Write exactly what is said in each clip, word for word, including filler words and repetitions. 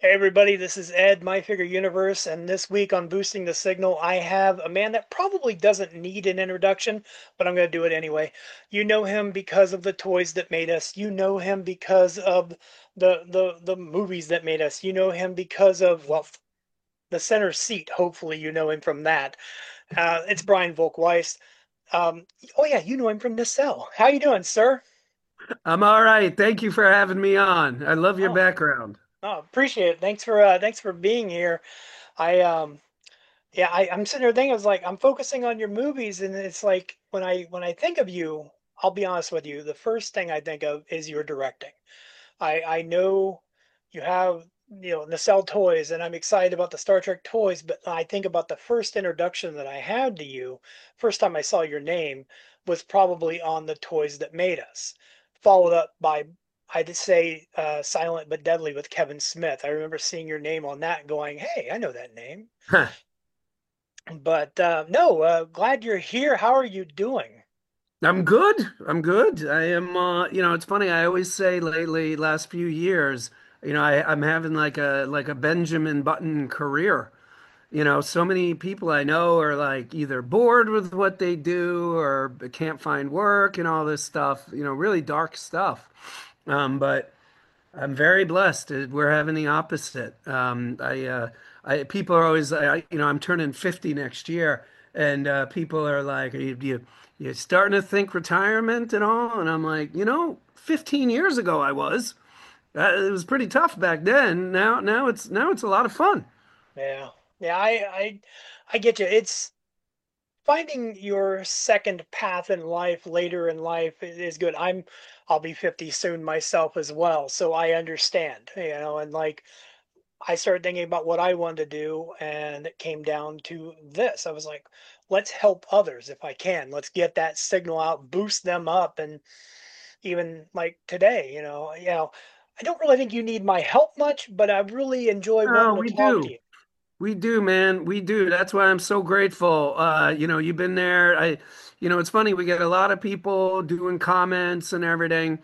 Hey everybody, this is Ed, My Figure Universe, and this week on Boosting the Signal, I have a man that probably doesn't need an introduction, but I'm going to do it anyway. You know him because of the toys that made us. You know him because of the the the movies that made us. You know him because of well, the center seat. Hopefully, you know him from that. Uh, it's Brian Volk-Weiss. Um, oh yeah, you know him from Nacelle. How you doing, sir? I'm all right. Thank you for having me on. I love your Oh, background. oh, appreciate it. Thanks for uh, thanks for being here. I um Yeah, I, I'm sitting there thinking, I was like, I'm focusing on your movies, and it's like when I when I think of you, I'll be honest with you, the first thing I think of is your directing. I I know you have you know Nacelle toys, and I'm excited about the Star Trek toys, but I think about the first introduction that I had to you, first time I saw your name was probably on the Toys That Made Us, followed up by I'd say uh, Silent but Deadly with Kevin Smith. I remember seeing your name on that, and going, "Hey, I know that name." Huh. But uh, no, uh, glad you're here. How are you doing? I'm good. I'm good. I am, uh, you know, it's funny. I always say lately, last few years, you know, I, I'm having like a like a Benjamin Button career. You know, so many people I know are like either bored with what they do or can't find work and all this stuff, you know, really dark stuff. Um, but I'm very blessed. Uh, We're having the opposite. Um, I, uh, I, people are always, I, you know, I'm turning fifty next year, and uh, people are like, "Are you, you, you starting to think retirement and all?" And I'm like, you know, fifteen years ago I was. Uh, it was pretty tough back then. Now, now it's now it's a lot of fun. Yeah, yeah, I, I, I get you. It's finding your second path in life later in life i- is good. I'm, I'll be fifty soon myself as well, so I understand, you know, and like I started thinking about what I wanted to do, and it came down to this. I was like, let's help others if I can. Let's get that signal out, boost them up, and even like today, you know, you know, I don't really think you need my help much, but I really enjoy Oh, wanting to we talk to do. you. We do, man. We do. That's why I'm so grateful. Uh, you know, you've been there. I, you know, it's funny. We get a lot of people doing comments and everything,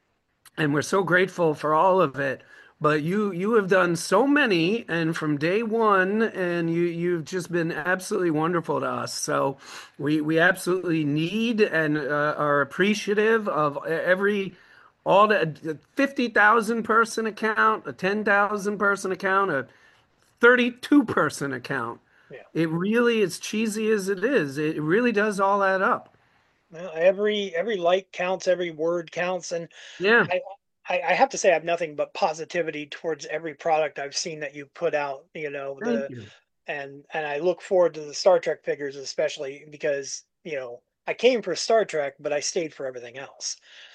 and we're so grateful for all of it. But you you have done so many, and from day one, and you you've just been absolutely wonderful to us. So we we absolutely need and uh, are appreciative of every all the fifty thousand person account, a ten thousand person account, a thirty-two person account. Yeah. It really, as cheesy as it is, it really does all add up. Well, every every like counts, every word counts, and Yeah, I, I I have to say I have nothing but positivity towards every product I've seen that you put out. You know thank the you. and and I look forward to the Star Trek figures, especially because you know I came for Star Trek, but I stayed for everything else.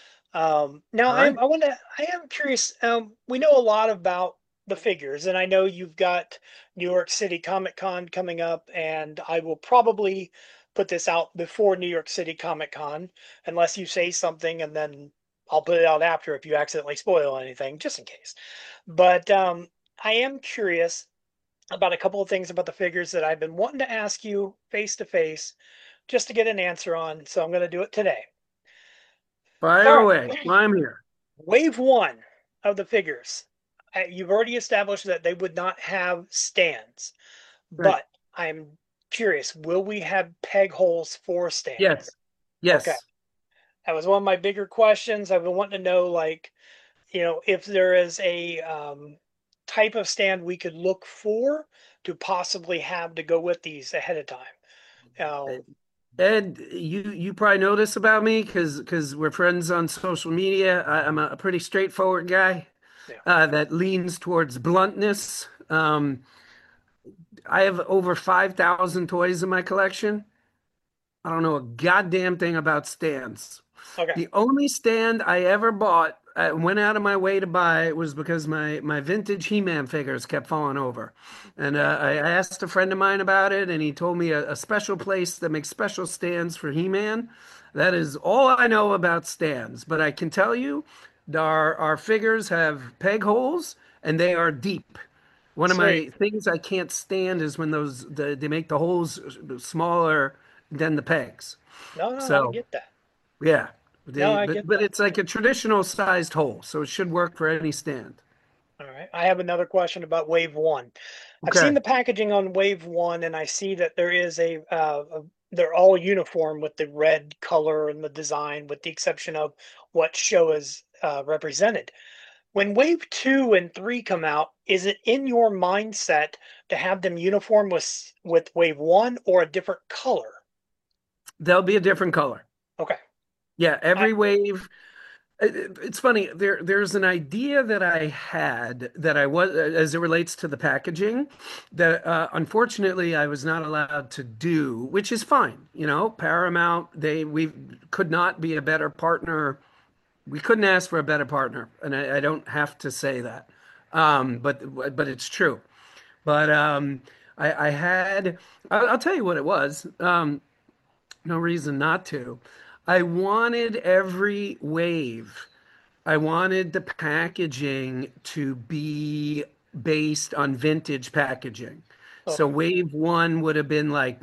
Um, now All I right. am I want to I am curious. Um, we know a lot about the figures, and I know you've got New York City Comic Con coming up, and I will probably put this out before New York City Comic Con, unless you say something, and then I'll put it out after if you accidentally spoil anything, just in case. But um, I am curious about a couple of things about the figures that I've been wanting to ask you face to face, just to get an answer on. So I'm going to do it today. Fire All away. right. I'm here. Wave one of the figures, uh, you've already established that they would not have stands, Right. but I'm curious, will we have peg holes for stands? Yes. Okay. Yes. That was one of my bigger questions. I've been wanting to know, like, you know, if there is a um, type of stand we could look for to possibly have to go with these ahead of time. Um, Ed, you you probably know this about me because because we're friends on social media. I, I'm a, pretty straightforward guy yeah. uh, that leans towards bluntness. Um, I have over five thousand toys in my collection. I don't know a goddamn thing about stands. Okay. The only stand I ever bought, I went out of my way to buy, was because my my vintage He-Man figures kept falling over. And uh, I asked a friend of mine about it, and he told me a, a special place that makes special stands for He-Man. That is all I know about stands, but I can tell you our our figures have peg holes and they are deep. One of Sweet. my things I can't stand is when those the, they make the holes smaller than the pegs. No, no, I So get that. yeah, No, they I but get but that. it's like a traditional sized hole, so it should work for any stand. All right. I have another question about Wave One. I've seen Okay. the packaging on Wave One, and I see that there is a, uh, a they're all uniform with the red color and the design, with the exception of what show is uh, represented. When Wave Two and Three come out, is it in your mindset to have them uniform with with Wave One or a different color? There'll be a different color. Okay. Yeah, I, every wave. it- It's funny. There, there's an idea that I had that I was, as it relates to the packaging, that uh, unfortunately I was not allowed to do, which is fine. You know, Paramount, they we could not be a better partner. We couldn't ask for a better partner, and I, I don't have to say that, um, but but it's true. But um, I, I had, I'll, I'll tell you what it was. Um, no reason not to. I wanted every wave. I wanted the packaging to be based on vintage packaging. So okay. wave one would have been like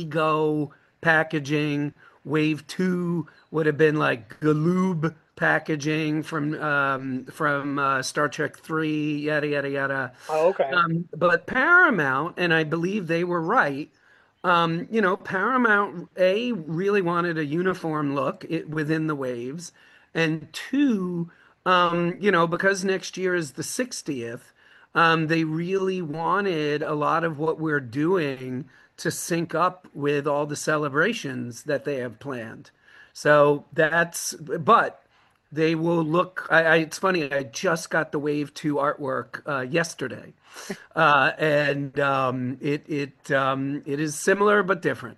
Mego packaging. Wave two would have been like Galoob packaging from um, from uh, Star Trek three, yada yada yada. Oh, okay. Um, but Paramount, and I believe they were right. Um, you know, Paramount A really wanted a uniform look it, within the waves, and two, um, you know, because next year is the sixtieth, um, they really wanted a lot of what we're doing to sync up with all the celebrations that they have planned. So that's, but they will look. I, I it's funny. I just got the Wave Two artwork uh, yesterday, uh, and um, it it um, it is similar but different.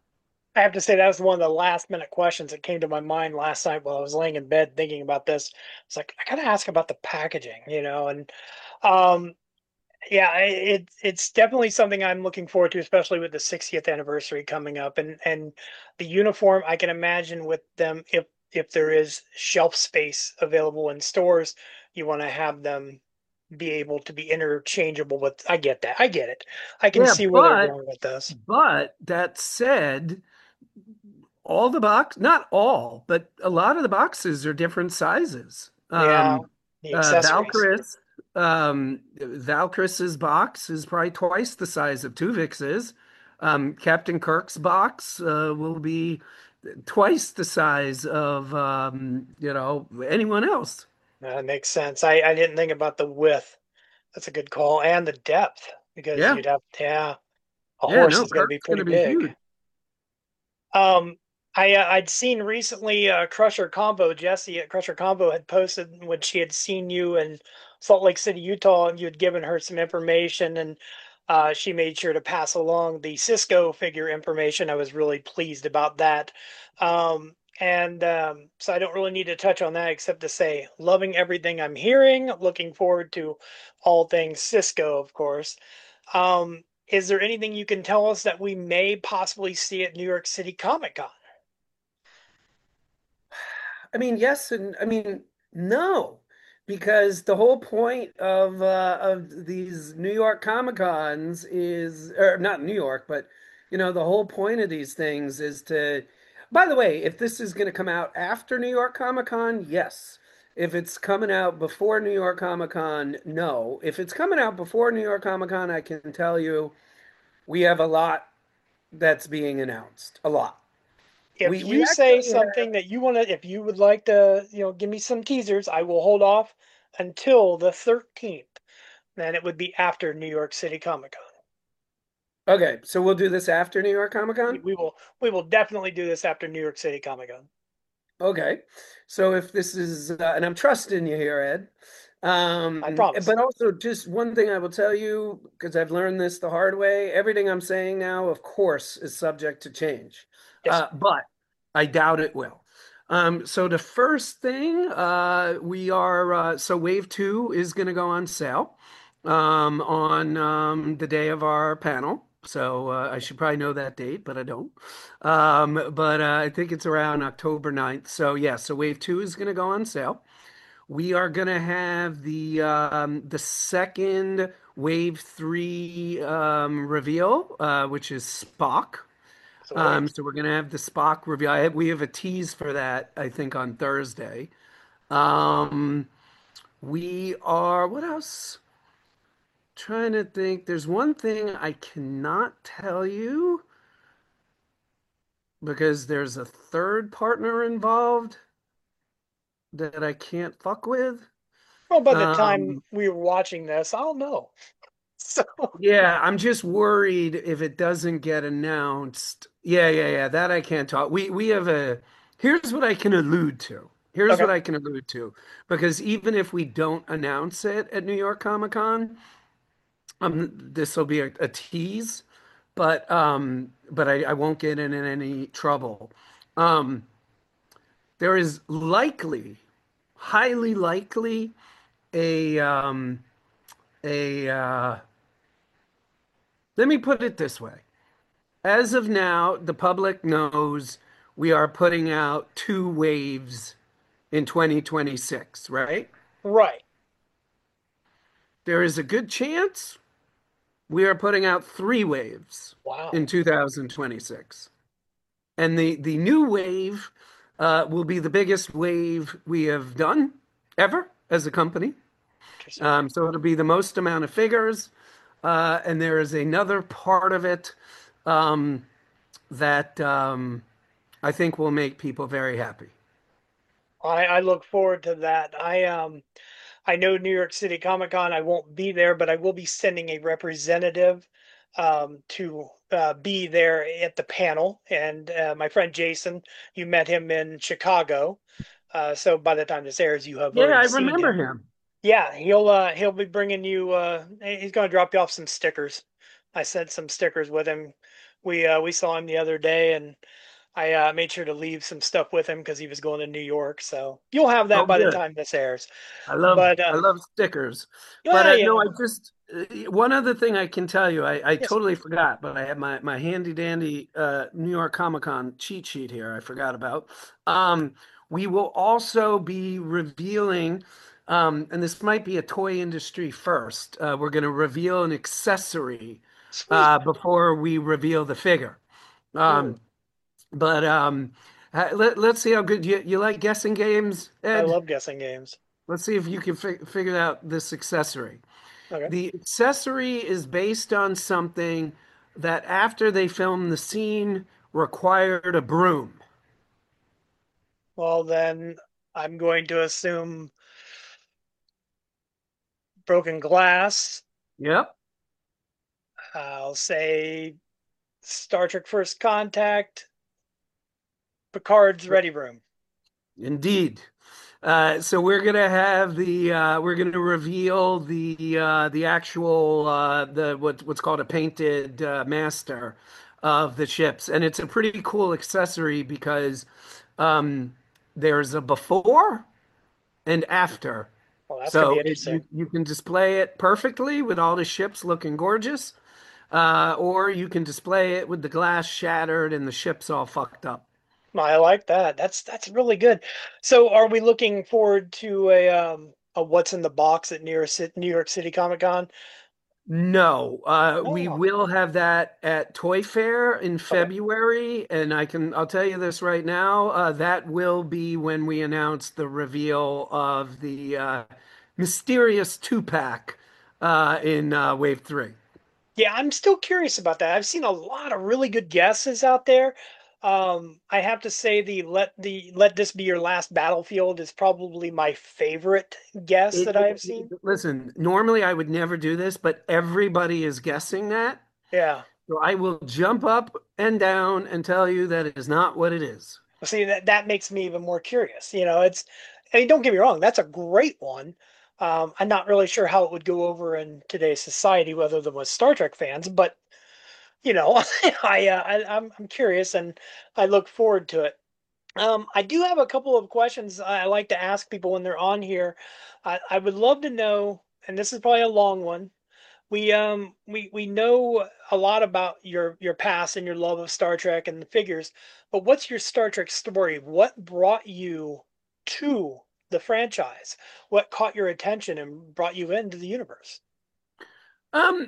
I have to say that was one of the last minute questions that came to my mind last night while I was laying in bed thinking about this. It's like I gotta ask about the packaging, you know, and um, yeah, I- it it's definitely something I'm looking forward to, especially with the sixtieth anniversary coming up, and and the uniform. I can imagine with them if if there is shelf space available in stores, you want to have them be able to be interchangeable with. I get that. I get it. I can Yeah, see where they're but going with this. but that said, all the box, not all, but a lot of the boxes are different sizes. Yeah, Um, the uh, accessories. Valkyris, um, Valkyris's box is probably twice the size of Tuvix's. Um, Captain Kirk's box uh, will be twice the size of um, you know anyone else. That makes sense. I, I didn't think about the width. That's a good call. And the depth, because Yeah, you'd have, yeah, a yeah, horse no, is going to be Kirk's going pretty to be big. huge. Um, I, uh, I'd seen recently uh, Crusher Combo, Jesse at Crusher Combo had posted when she had seen you in Salt Lake City, Utah, and you had given her some information, and uh, she made sure to pass along the Cisco figure information. I was really pleased about that. Um, and um, so I don't really need to touch on that except to say, loving everything I'm hearing, looking forward to all things Cisco, of course. Um, is there anything you can tell us that we may possibly see at New York City Comic Con? I mean, yes, and I mean no, because the whole point of uh, of these New York Comic Cons is, or not New York, but you know, the whole point of these things is to. By the way, if this is going to come out after New York Comic Con, yes. If it's coming out before New York Comic Con, no. If it's coming out before New York Comic Con, I can tell you we have a lot that's being announced. A lot. If We we you say actually something that you want to, if you would like to, you know, give me some teasers, I will hold off until the thirteenth. Then it would be after New York City Comic Con. Okay, so we'll do this after New York Comic We, Con? we will we will definitely do this after New York City Comic Con. Okay. So if this is, uh, and I'm trusting you here, Ed. I Um, promise. but also just one thing I will tell you, because I've learned this the hard way, everything I'm saying now, of course, is subject to change. Yes, Uh, but I doubt it will. Um, so the first thing, uh, we are, uh, so Wave Two is going to go on sale um, on um, the day of our panel. So uh, I should probably know that date, but I don't. Um, but uh, I think it's around October ninth. So yeah, so Wave Two is going to go on sale. We are going to have the um, the second Wave Three um, reveal, uh, which is Spock. sweet. Um, so we're going to have the Spock reveal. I have, we have a tease for that, I think, on Thursday. Um, we are, what else? Trying to think. There's one thing I cannot tell you because there's a third partner involved that I can't fuck with. Well, by the time Um, we were watching this, I'll know. So, yeah, I'm just worried if it doesn't get announced. Yeah, yeah, yeah. That I can't talk. We we have a. Here's what I can allude to. Here's okay. what I can allude to. Because even if we don't announce it at New York Comic Con, um, this will be a, a tease. But um, but I, I won't get in, in any trouble. Um, there is likely, highly likely, a um, a uh, let me put it this way. As of now, the public knows we are putting out two waves in twenty twenty-six, right? Right. There is a good chance we are putting out three waves in Wow. two thousand twenty-six. And the the new wave uh, will be the biggest wave we have done ever as a company. Interesting. Um, so it'll be the most amount of figures, uh, and there is another part of it um, that um, I think will make people very happy. I, I look forward to that. I um I know New York City Comic Con. I won't be there, but I will be sending a representative um, to uh, be there at the panel. And uh, my friend Jason, you met him in Chicago. Uh, so by the time this airs, you have Yeah, already I seen remember him. him. Yeah, he'll uh, he'll be bringing you. Uh, he's going to drop you off some stickers. I sent some stickers with him. We uh, we saw him the other day, and I uh, made sure to leave some stuff with him because he was going to New York. So you'll have Oh, that by the good. time this airs. I love But I um, love stickers. But yeah, uh, you no, I know, just uh, one other thing I can tell you, I, I yes. totally forgot, but I have my my handy dandy uh, New York Comic Con cheat sheet here. I forgot about. Um, we will also be revealing, um, and this might be a toy industry first. Uh, we're going to reveal an accessory Sweet. uh, before we reveal the figure. Ooh, Um, but um, ha- let, let's see how good you you like guessing games, I Ed. love guessing games. Let's see if you can fi figure out this accessory. Okay. The accessory is based on something that after they filmed the scene required a broom. Well, then I'm going to assume broken glass. Yep, I'll say Star Trek First Contact, Picard's Ready Room. indeed. Uh, so we're gonna have the uh, we're gonna reveal the uh, the actual uh, the what what's called a painted uh, master of the ships, and it's a pretty cool accessory because um, there's a before and after. Well, that's going to be So it, you interesting. you can display it perfectly with all the ships looking gorgeous, uh, or you can display it with the glass shattered and the ships all fucked up. I like that. That's that's really good. So, are we looking forward to a um a what's in the box at New York City, New York City Comic Con? No, uh, we Oh, will have that at Toy Fair in okay. February, and I can I'll tell you this right now. Uh, that will be when we announce the reveal of the uh, mysterious two pack uh, in uh, Wave Three. Yeah, I'm still curious about that. I've seen a lot of really good guesses out there. Um, I have to say the let the let this be your last battlefield is probably my favorite guess It, that I have seen. listen, normally I would never do this, but everybody is guessing that. Yeah. So I will jump up and down and tell you that it is not what it is. Well, see that that makes me even more curious. You know, it's I mean, don't get me wrong, that's a great one. Um, I'm not really sure how it would go over in today's society, whether than with Star Trek fans, but you know, I, uh, I I'm I'm curious and I look forward to it. Um, I do have a couple of questions I like to ask people when they're on here. I, I would love to know, and this is probably a long one. We um we we know a lot about your your past and your love of Star Trek and the figures, but what's your Star Trek story? What brought you to the franchise? What caught your attention and brought you into the universe? Um,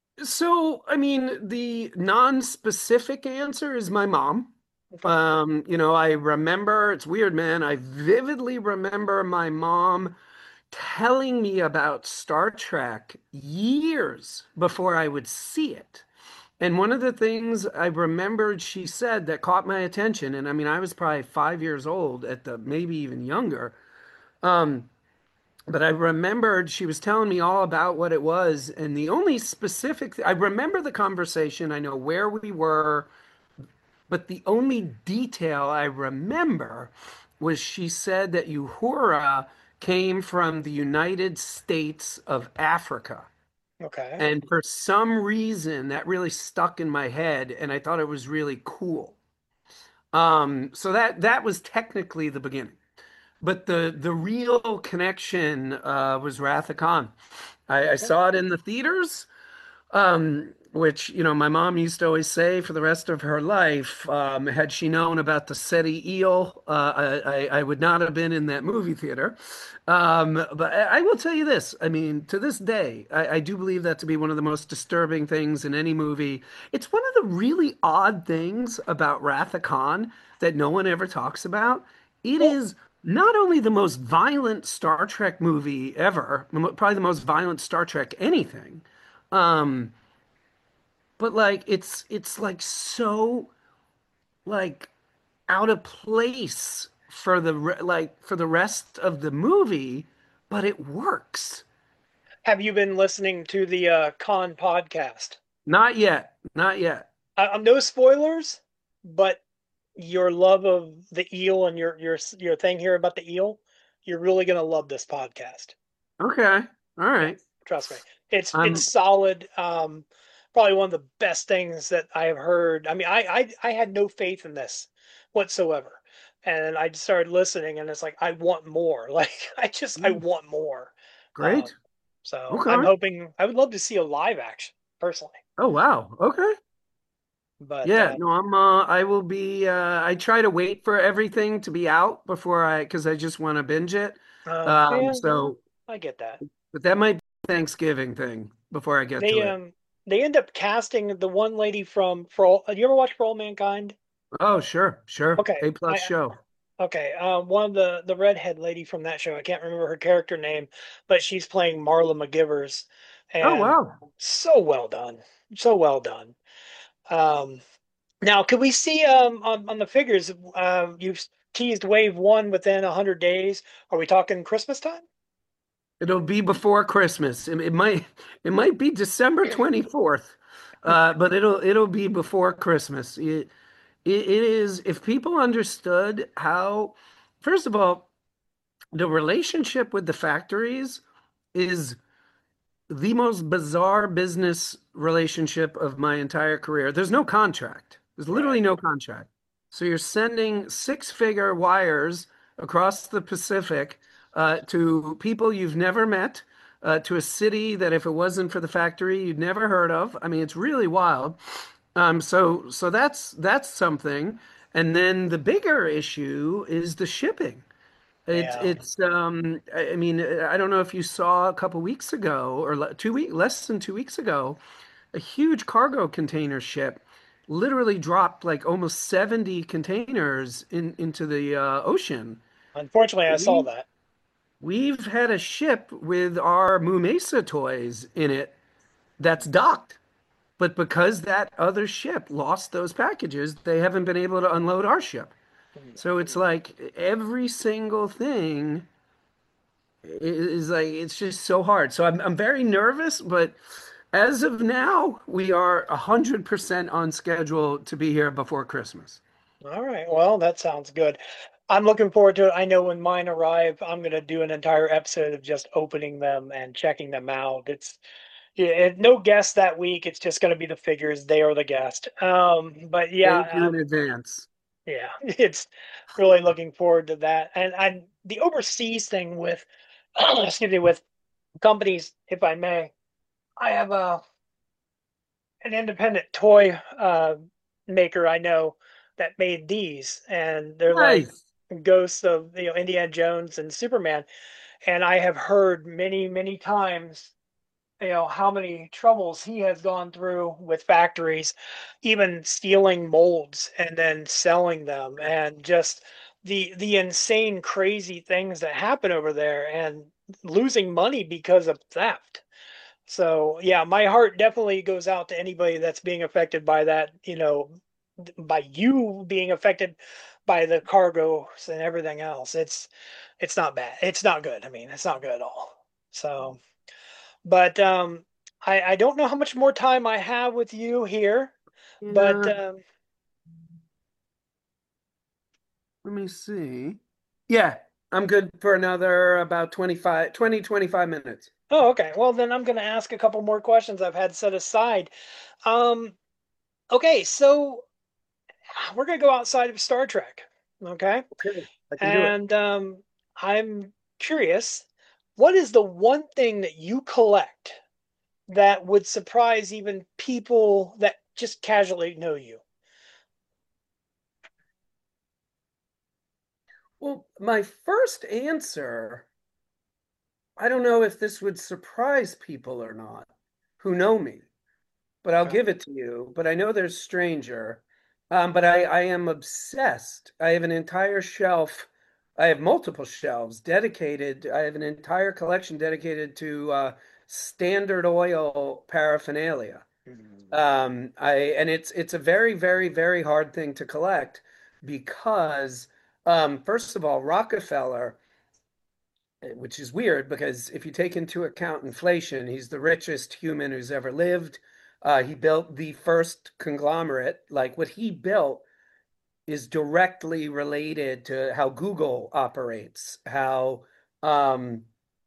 so I mean, the non-specific answer is my mom. Okay. Um, you know, I remember, it's weird, man. I vividly remember my mom telling me about Star Trek years before I would see it. And one of the things I remembered she said that caught my attention, and I mean, I was probably five years old at the maybe even younger. Um, but I remembered she was telling me all about what it was. And the only specific, I remember the conversation, I know where we were, but the only detail I remember was she said that Uhura came from the United States of Africa. Okay. And for some reason, that really stuck in my head, and I thought it was really cool. Um, so that that was technically the beginning. But the the real connection uh, was Wrath of Khan. I, I Okay. saw it in the theaters. Um, which, you know, my mom used to always say for the rest of her life, um, had she known about the SETI eel, uh, I, I, I would not have been in that movie theater. Um, but I, I will tell you this. I mean, to this day, I, I do believe that to be one of the most disturbing things in any movie. It's one of the really odd things about Wrath of Khan that no one ever talks about. It Well, is not only the most violent Star Trek movie ever, probably the most violent Star Trek anything. Um, but like it's it's like so like out of place for the re- like for the rest of the movie, but it works. have you been listening to the uh, Con podcast? Not yet, not yet. I, I'm no spoilers, but your love of the eel and your your your thing here about the eel, you're really gonna love this podcast. Okay, all Yeah, right. trust me. It's it's I'm solid. Um, probably one of the best things that I have heard. I mean, I I, I had no faith in this whatsoever, and I just started listening, and it's like I want more. Like I just I want more. Um, great. so I'm Okay. hoping I would love to see a live action personally, Oh wow. Okay. but Yeah, uh, no, I'm uh I will be uh I try to wait for everything to be out before I because I just want to binge it. uh, Um yeah, no, so I get that. but that might be a Thanksgiving thing before I get They to it. um they end up casting the one lady from For All. You ever watch For All Mankind? Oh, sure, sure. Okay, A plus I show. okay. Um, one of the the redhead lady from that show. I can't remember her character name, but she's playing Marla McGivers, Oh and wow. so well done, so well done. Um, now, could we see um on on the figures? Um, you've teased wave one within a hundred days. Are we talking Christmas time? It'll be before Christmas. It, it might it might be December twenty-fourth. Uh, but it'll it'll be before Christmas. It, it it is if people understood how first of all, the relationship with the factories is the most bizarre business relationship of my entire career. There's no contract. There's literally Right. no contract. So you're sending six-figure wires across the Pacific uh, to people you've never met, uh, to a city that if it wasn't for the factory, you'd never heard of. I mean, it's really wild. Um, so so that's that's something. And then the bigger issue is the shipping. It's Yeah. it's um I I mean I don't know if you saw a couple weeks ago or le- two week less than two weeks ago a huge cargo container ship literally dropped like almost seventy containers in into the uh, ocean. Unfortunately, I saw We that. we've had a ship with our Mumesa toys in it that's docked, but because that other ship lost those packages, they haven't been able to unload our ship. So it's like every single thing is like it's just so hard. So I'm I'm very nervous, but as of now, we are a hundred percent on schedule to be here before Christmas. All right. Well, that sounds good. I'm looking forward to it. I know when mine arrive, I'm going to do an entire episode of just opening them and checking them out. It's yeah, it- no guest that week. It's just going to be the figures. They are the guest. Um, but Thank yeah, you in um, advance. yeah, it's really looking forward to that. And I the overseas thing with, excuse me, with companies, if I may, I have a an independent toy uh, maker I know that made these, and they're like Nice. ghosts of you know Indiana Jones and Superman. And I have heard many, many times, you know, how many troubles he has gone through with factories, even stealing molds and then selling them, and just the the insane, crazy things that happen over there. And losing money because of theft. So yeah, my heart definitely goes out to anybody that's being affected by that, you know, by you being affected by the cargos and everything else. It's it's not bad. It's not good. I mean, it's not good at all. So, but um I I don't know how much more time I have with you here, but Yeah, um let me see. Yeah, I'm good for another about twenty-five, twenty, twenty-five minutes. oh, okay. Well, then I'm going to ask a couple more questions I've had set aside. Um okay, so we're going to go outside of Star Trek. Okay? Okay, I can do it. And um, I'm curious, what is the one thing that you collect that would surprise even people that just casually know you? Well, my first answer, I don't know if this would surprise people or not who know me, but I'll Okay. give it to you. But I know there's stranger. Um, but I, I am obsessed. I have an entire shelf. I have multiple shelves dedicated. I have an entire collection dedicated to uh, Standard Oil paraphernalia. Mhm. Um, I and it's it's a very, very, very hard thing to collect because um, first of all, Rockefeller, which is weird because if you take into account inflation, he's the richest human who's ever lived. Uh, he built the first conglomerate. Like what he built is directly related to how Google operates, how um,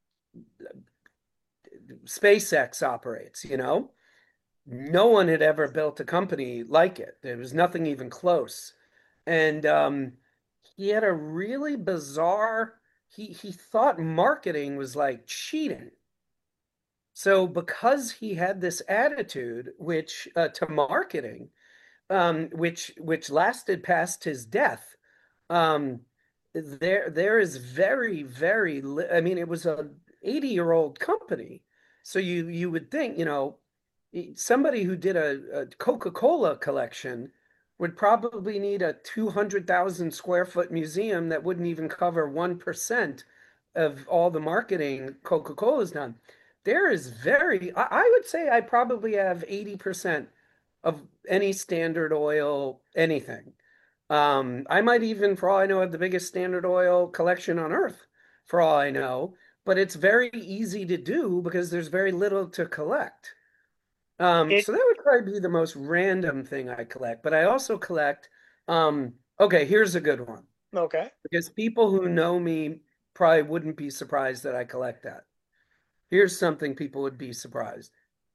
SpaceX operates, you know? No one had ever built a company like it. There was nothing even close. And um, he had a really bizarre, he, he thought marketing was like cheating. So because he had this attitude, which uh, to marketing, um, which which lasted past his death, um, there there is very very li- I mean, it was a eighty year old company, so you you would think, you know, somebody who did a, a Coca-Cola collection would probably need a two hundred thousand square foot museum that wouldn't even cover one percent of all the marketing Coca-Cola's done. There is very, I, I would say I probably have eighty percent of any Standard Oil anything. Um, I might even, for all I know, have the biggest Standard Oil collection on earth, for all I know. But it's very easy to do because there's very little to collect. Um, It so that would probably be the most random thing I collect. But I also collect, um, okay, here's a good one. okay. Because people who know me probably wouldn't be surprised that I collect that. Here's something people would be surprised.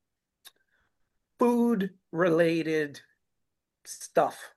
Food related stuff.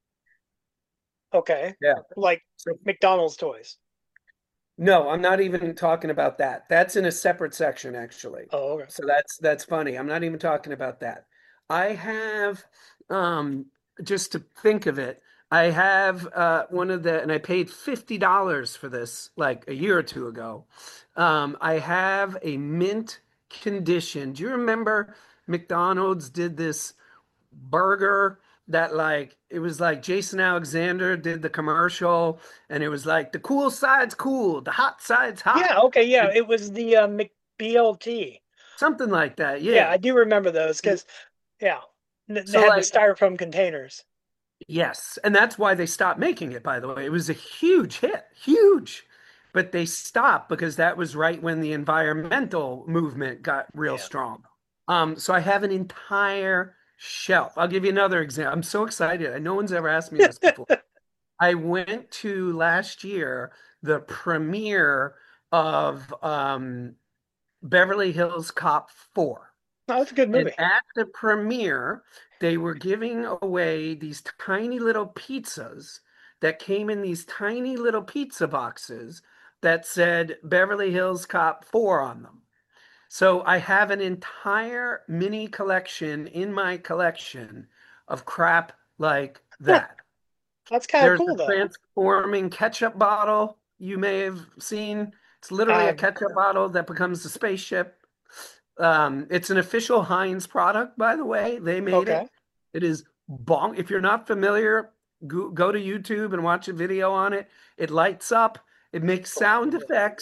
Okay. Yeah. Like So McDonald's toys. no, I'm not even talking about that. That's in a separate section, actually. Oh, okay. So that's that's funny. I'm not even talking about that. I have um just to think of it, I have uh one of the, and I paid fifty dollars for this like a year or two ago. Um I have a mint condition. Do you remember McDonald's did this burger that, like, it was like Jason Alexander did the commercial, and it was like the cool side's cool, the hot side's hot. Yeah, okay, yeah. It was the uh, McBLT. Something like that. Yeah, Yeah. I do remember those because yeah, they So had the like, styrofoam containers. yes, and that's why they stopped making it, by the way. It was a huge hit, huge. But they stopped because that was right when the environmental movement got real Yeah. strong. Um, so I have an entire shelf. I'll give you another example. I'm so excited. No one's ever asked me this before. I went to last year the premiere of um, Beverly Hills Cop four. Oh, that's a good And movie. at the premiere, they were giving away these tiny little pizzas that came in these tiny little pizza boxes that said Beverly Hills Cop four on them. So I have an entire mini collection in my collection of crap like that. That's kind of There's a cool though. transforming ketchup bottle you may have seen. It's literally a Uh, ketchup bottle that becomes a spaceship. Um, it's an official Heinz product, by the way. They made okay. it. It is bonk. If you're not familiar, go, go to YouTube and watch a video on it. It lights up. It makes Oh, sound effects.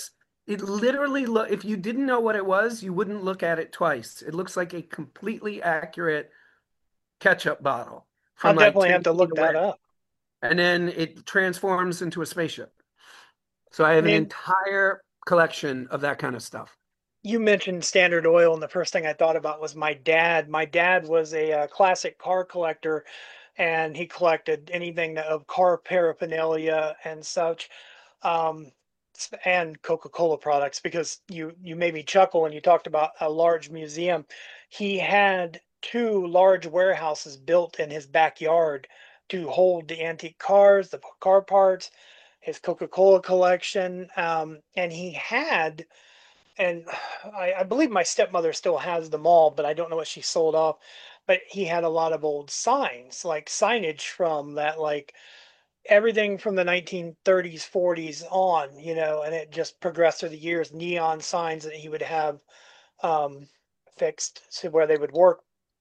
It literally look if you didn't know what it was, you wouldn't look at it twice. It looks like a completely accurate ketchup bottle I'll from like definitely ten have to feet look that away. up. And then it transforms into a spaceship. So I have an Man, entire collection of that kind of stuff. you mentioned Standard Oil, and the first thing I thought about was my dad. My dad was a uh, classic car collector, and he collected anything that, of car paraphernalia and such, um, s- and Coca-Cola products. Because you you made me chuckle when you talked about a large museum. He had two large warehouses built in his backyard to hold the antique cars, the car parts, his Coca-Cola collection, um, and he had and I, I believe my stepmother still has them all, but I don't know what she sold off. But he had a lot of old signs, like signage from that, like everything from the nineteen thirties, forties on, you know, and it just progressed through the years. Neon signs that he would have um, fixed to where they would work.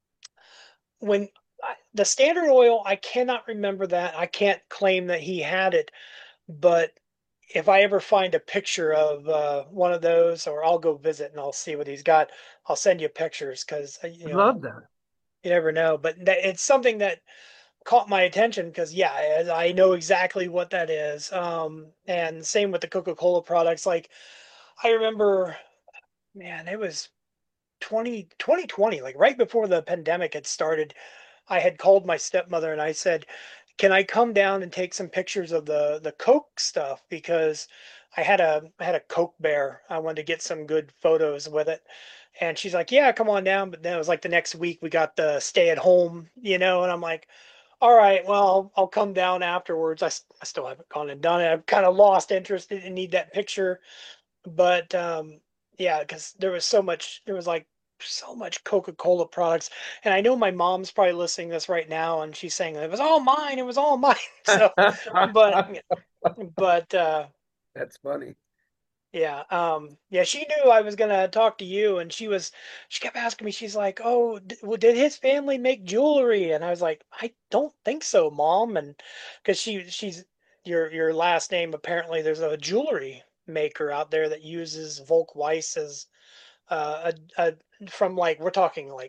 When I, the Standard Oil, I cannot remember that. I can't claim that he had it, but if I ever find a picture of uh, one of those, or I'll go visit and I'll see what he's got. I'll send you pictures because you I know love that. you never know. But that, it's something that caught my attention because yeah, I, I know exactly what that is. Um, and same with the Coca Cola products. Like I remember, man, it was twenty twenty twenty, like right before the pandemic had started. I had called my stepmother and I said, "Can I come down and take some pictures of the the Coke stuff because I had a I had a Coke bear. I wanted to get some good photos with it." And she's like, "Yeah, come on down." But then it was like the next week we got the stay at home, you know, and I'm like, "All right, well, I'll, I'll come down afterwards." I, I still haven't gone and done it. I've kind of lost interest and need that picture, but um, yeah, because there was so much, there was like so much Coca-Cola products, and I know my mom's probably listening to this right now, and she's saying it was all mine, it was all mine. So, but but uh, That's funny. yeah, um, yeah, she knew I was gonna talk to you, and she was, she kept asking me, she's like, "Oh, d- well, did his family make jewelry?" And I was like, "I don't think so, Mom," and because she she's your your last name apparently there's a jewelry maker out there that uses Volk Weiss as uh, a, a from like we're talking like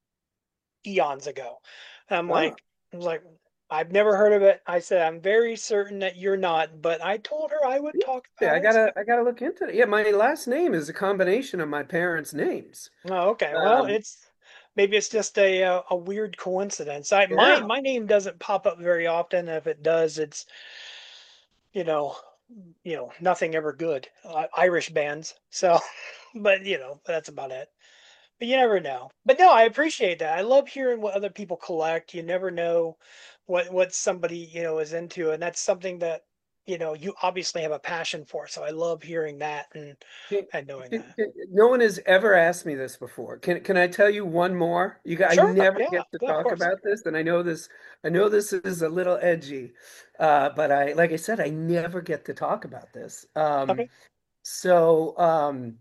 eons ago. And I'm Oh, like, I was like, I've never heard of it. I said, I'm very certain that you're not, but I told her I would talk yeah, about I it. So, gotta I gotta look into it. Yeah, my last name is a combination of my parents' names. oh, okay. Well, Um, it's maybe it's just a uh, a weird coincidence. I my yeah. my name doesn't pop up very often. If it does, it's you know you know nothing ever good. Uh, Irish bands. So, but you know that's about it. But you never know. But no, I appreciate that. I love hearing what other people collect. You never know what what somebody, you know, is into, and that's something that, you know, you obviously have a passion for. So I love hearing that and Can- and knowing can- that. can- No one has ever asked me this before. Can can I tell you one more? You got, I Sure, never yeah, get to yeah, of talk course. about this, and I know this. I know this is a little edgy, uh, but I, like I said, I never get to talk about this. Um, Okay, so um,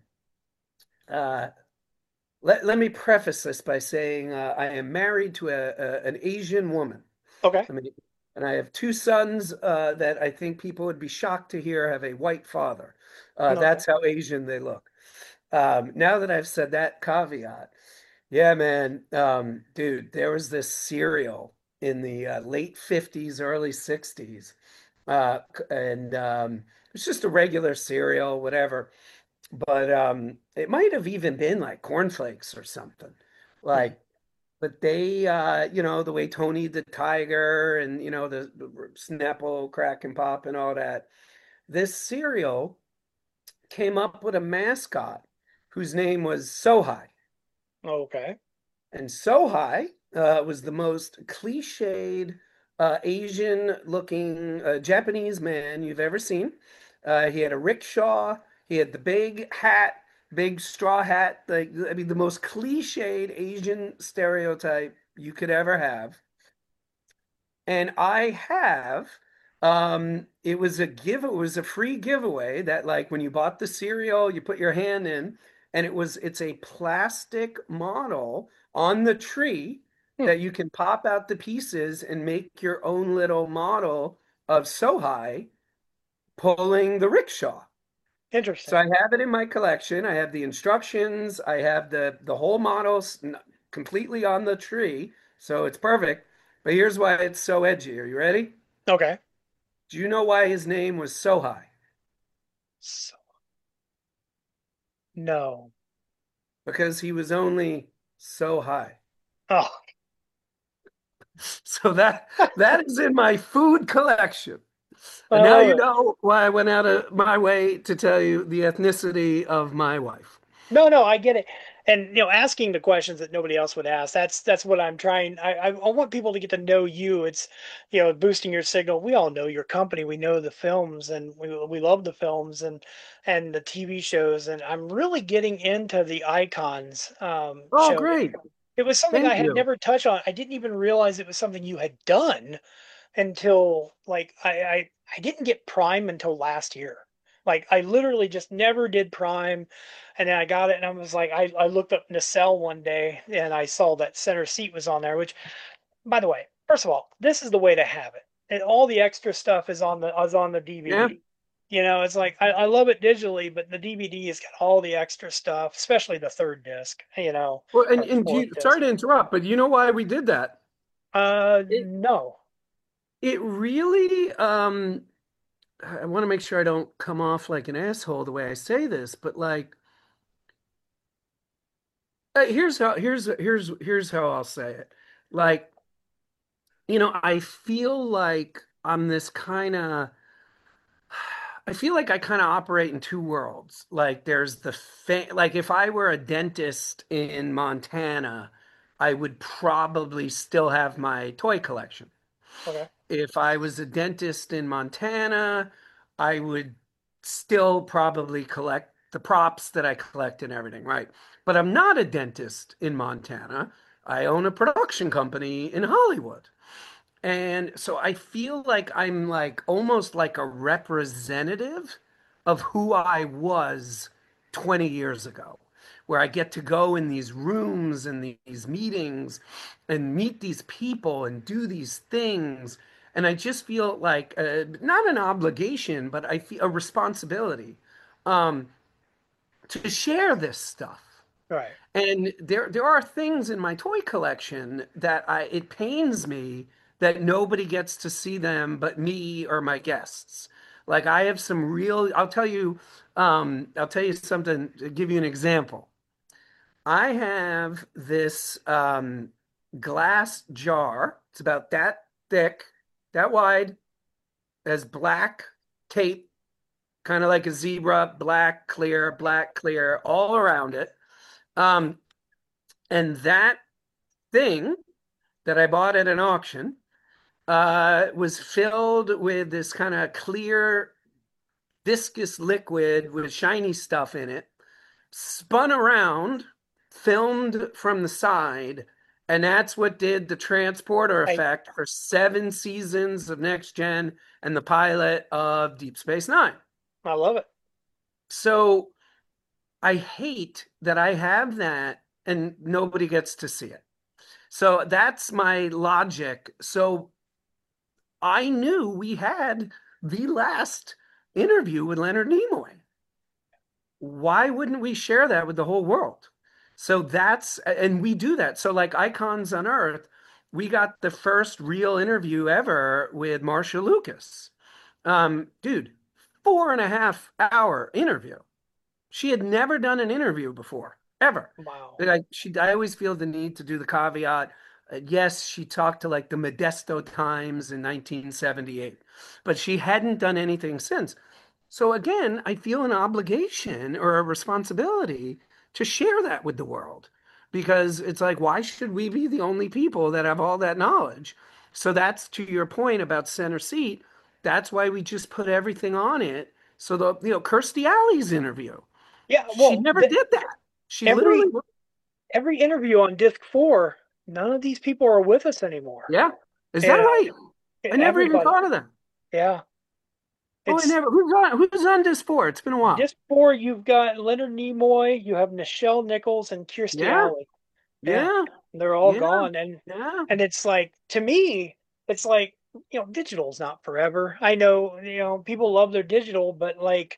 uh, let let me preface this by saying uh, I am married to a, a an Asian woman. okay, I mean, and I have two sons uh, that I think people would be shocked to hear have a white father. Uh, okay. that's how Asian they look. Um, now that I've said that caveat, yeah, man, um, dude, there was this cereal in the uh, late fifties, early sixties, uh, c- and um, it's just a regular cereal, whatever. But um, it might have even been like cornflakes or something. Mhm. Like, but they, uh, you know, the way Tony the Tiger and, you know, the, the Snapple, Crack and Pop and all that. This cereal came up with a mascot whose name was Sohai. Okay. And Sohai uh, was the most cliched uh, Asian looking uh, Japanese man you've ever seen. Uh, he had a rickshaw, he had the big hat, big straw hat, like I mean, the most cliched Asian stereotype you could ever have. And I have, um, it was a give, it was a free giveaway that like when you bought the cereal, you put your hand in, and it was it's a plastic model on the tree Hmm. that you can pop out the pieces and make your own little model of Sohai pulling the rickshaw. So Interesting. I have it in my collection. I have the instructions. I have the the whole models n- completely on the tree, so it's perfect. But here's why it's so edgy. Are you ready? Okay. Do you know why his name was so high? So, no. Because he was only so high. Oh, So that that is in my food collection. I And now love you it. know why I went out of my way to tell you the ethnicity of my wife. No, no, I get it. And you know, asking the questions that nobody else would ask. That's that's what I'm trying. I, I I want people to get to know you. It's, you know, boosting your signal. We all know your company. We know the films, and we we love the films and and the T V shows. And I'm really getting into the Icons um, Oh, show. great. It was something Thank I had you. never touched on. I didn't even realize it was something you had done until like I, I I didn't get Prime until last year. Like I literally just never did Prime, and then I got it, and I was like, I, I looked up Nacelle one day, and I saw that Center Seat was on there. Which, by the way, first of all, this is the way to have it, and all the extra stuff is on the is on the Yeah. D V D. You know, it's like I, I love it digitally, but the D V D has got all the extra stuff, especially the third disc. You know, Well, and, or and fourth you, disc. sorry to interrupt, but you know why we did that? Uh, It no. it really um I want to make sure I don't come off like an asshole the way I say this, but like uh, here's how here's here's here's how I'll say it. Like, you know, I feel like I'm this kind of I feel like I kind of operate in two worlds. Like there's the fa like if I were a dentist in Montana, I would probably still have my toy collection. Okay. If I was a dentist in Montana, I would still probably collect the props that I collect and everything, right? But I'm not a dentist in Montana. I own a production company in Hollywood. And so I feel like I'm like almost like a representative of who I was twenty years ago, where I get to go in these rooms and these meetings and meet these people and do these things. And I just feel like uh, not an obligation, but I feel a responsibility um, to share this stuff. Right. And there there are things in my toy collection that I it pains me that nobody gets to see them but me or my guests. Like I have some real I'll tell you um I'll tell you something to give you an example. I have this um glass jar. It's about that thick, that wide, has black tape, kind of like a zebra, black, clear, black, clear, all around it. Um, and that thing that I bought at an auction uh, was filled with this kind of clear, viscous liquid with shiny stuff in it, spun around, filmed from the side, and that's what did the transporter I effect for seven seasons of Next Gen and the pilot of Deep Space Nine. I love it. So I hate that I have that and nobody gets to see it. So that's my logic. So I knew we had the last interview with Leonard Nimoy. Why wouldn't we share that with the whole world? So that's, and we do that. So, like Icons on Earth, we got the first real interview ever with Marsha Lucas. Um, dude, four and a half hour interview. She had never done an interview before, ever. Wow. Like I, she, I always feel the need to do the caveat. Uh, yes, she talked to like the Modesto Times in nineteen seventy-eight, but she hadn't done anything since. So again, I feel an obligation or a responsibility to share that with the world because it's like, why should we be the only people that have all that knowledge? So that's to your point about center seat. That's why we just put everything on it. So the, you know, Kirstie Alley's interview. Yeah. She Well, never the, did that. She literally, every every interview on disc four, none of these people are with us anymore. yeah. Is that You know, right? I never even everybody. thought of that. Yeah. Oh, I It's never. Who's on? Who's on this for? It's been a while. disc four. You've got Leonard Nimoy. You have Nichelle Nichols and Kirstie Yeah, Alley. Yeah, yeah, they're all yeah, gone, and yeah. and it's like to me, it's like you know, digital's not forever. I know you know people love their digital, but like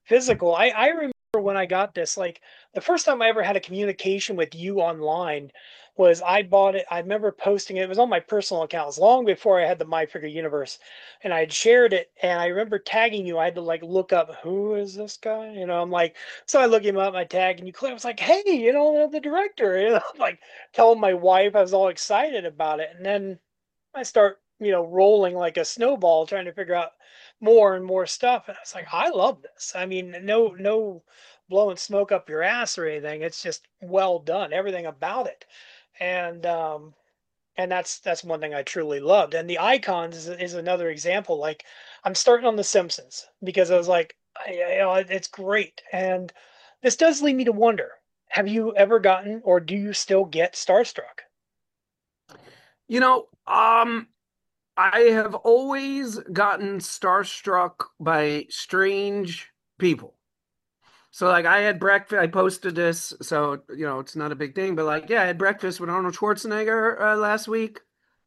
physical. I I remember when I got this, like the first time I ever had a communication with you online was I bought it. I remember posting it. It was on my personal accounts long before I had the My Figure Universe, and I had shared it. And I remember tagging you. I had to like look up who is this guy. You know, I'm like, so I look him up, I tag, and you click. I was like, hey, you know, the director. You know, like telling my wife I was all excited about it, and then I start, you know, rolling like a snowball trying to figure out more and more stuff. And I was like, I love this. I mean, no, no blowing smoke up your ass or anything. It's just well done, everything about it. And um and that's that's one thing I truly loved. And the icons is, is another example. Like I'm starting on The Simpsons because I was like, I, you know, it's great. And this does lead me to wonder: have you ever gotten, or do you still get starstruck? You know, um, I have always gotten starstruck by strange people. So like I had breakfast, I posted this, so you know it's not a big thing, but like yeah, I had breakfast with Arnold Schwarzenegger uh, last week.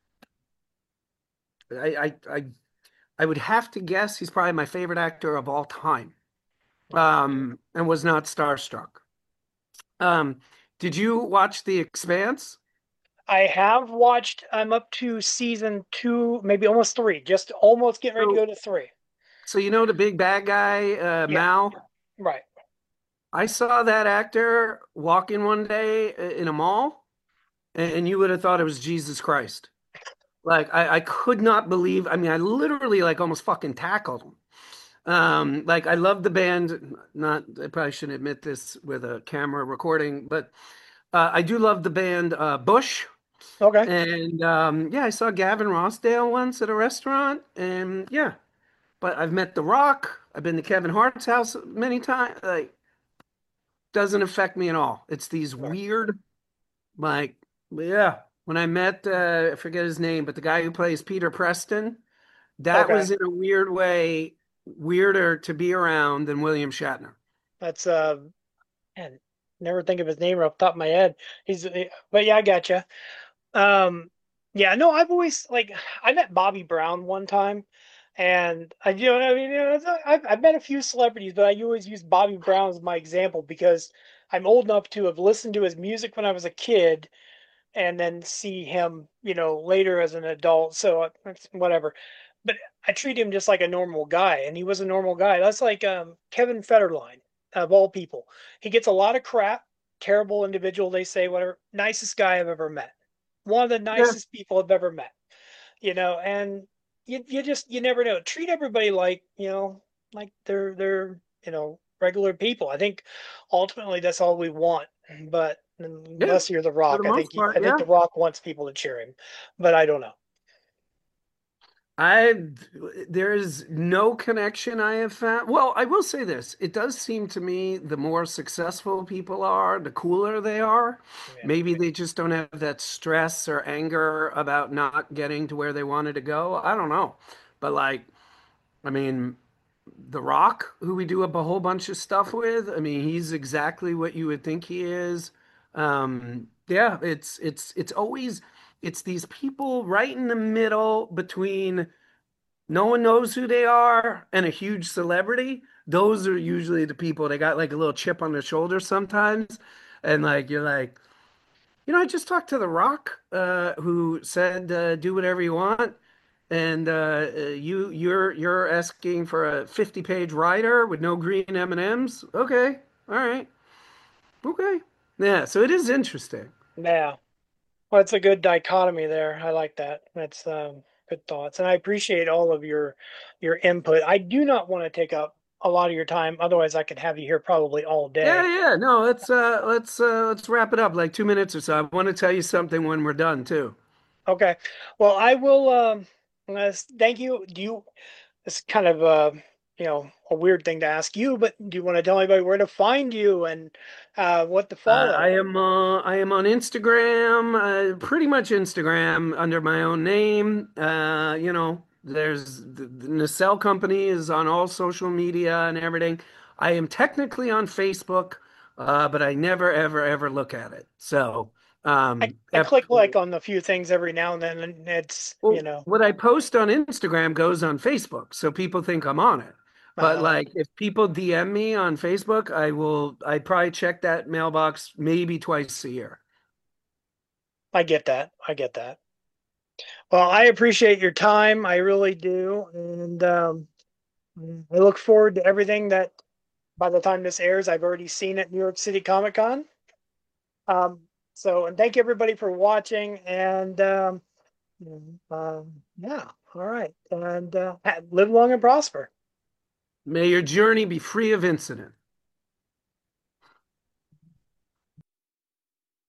I, I I I would have to guess he's probably my favorite actor of all time. Um, and was not starstruck. Um, did you watch The Expanse? I have watched. I'm up to season two, maybe almost three. Just almost getting ready to So go to three. so you know the big bad guy, uh, Yeah, Mal? right. I saw that actor walking one day uh, in a mall, and, and you would have thought it was Jesus Christ. Like I, I could not believe. I mean, I literally like almost fucking tackled him. Um, like I love the band. Not, I probably shouldn't admit this with a camera recording, but uh, I do love the band uh, Bush. Okay. And um, yeah, I saw Gavin Rossdale once at a restaurant, and yeah, but I've met The Rock. I've been to Kevin Hart's house many times. Like, doesn't affect me at all. It's these Right. weird, like, yeah. When I met, uh, I forget his name, but the guy who plays Peter Preston, that Okay. was in a weird way weirder to be around than William Shatner. That's uh, man, never think of his name off the top of my head. He's, eh, but yeah, I gotcha. Um, yeah, no, I've always like I met Bobby Brown one time, and I, you know, I mean, you know, it's- I've I've met a few celebrities, but I always use Bobby Brown as my example because I'm old enough to have listened to his music when I was a kid and then see him, you know, later as an adult. So uh, it's whatever. But I treat him just like a normal guy, and he was a normal guy. That's like um, Kevin Federline, of all people. He gets a lot of crap. Terrible individual, they say, whatever. Nicest guy I've ever met. One of the Yeah, nicest people I've ever met. You know, and you you just you never know. Treat everybody like you know like they're they're you know regular people. I think ultimately that's all we want. But yeah, unless you're The for Rock, the I think most he, part, I think yeah. The Rock wants people to cheer him. But I don't know. I there's no connection I have found. Well, I will say this. It does seem to me the more successful people are, the cooler they are. Yeah. Maybe they just don't have that stress or anger about not getting to where they wanted to go. I don't know. But like, I mean, The Rock, who we do up a whole bunch of stuff with, I mean, he's exactly what you would think he is. Um, yeah, it's it's it's always it's these people right in the middle between no one knows who they are and a huge celebrity. Those are usually the people that got like a little chip on their shoulder sometimes. And like you're like, you know, I just talked to The Rock, uh, who said uh, do whatever you want. And uh, uh, you you're you're asking for a fifty page writer with no green M and M's. Okay. All right. Okay. Yeah, so it is interesting. Yeah. Well, it's a good dichotomy there. I like that. That's um, good thoughts, and I appreciate all of your your input. I do not want to take up a lot of your time. Otherwise, I could have you here probably all Yeah, day. yeah. No, let's uh let's uh let's wrap it up like two minutes or so. I want to tell you something when we're done too. Okay. Well, I will. Um, uh, thank you. Do you? It's kind of uh, you know, a weird thing to ask you, but do you want to tell anybody where to find you and uh, what to Uh, I follow? am uh, I am on Instagram, uh, pretty much Instagram under my own name. Uh, you know, there's the, the Nacelle Company is on all social media and everything. I am technically on Facebook, uh, but I never ever ever look at it. So, I um, I F, click like on a few things every now and then, and it's you well, know, what I post on Instagram goes on Facebook, so people think I'm on it. But Uh, like if people D M me on Facebook, I will I probably check that mailbox maybe twice a year. I get that. I get that. Well, I appreciate your time. I really do. And um, I look forward to everything that by the time this airs, I've already seen at New York City Comic Con. Um, so, and thank you everybody for watching. And um, um, yeah, all right. And uh, live long and prosper. May your journey be free of incident.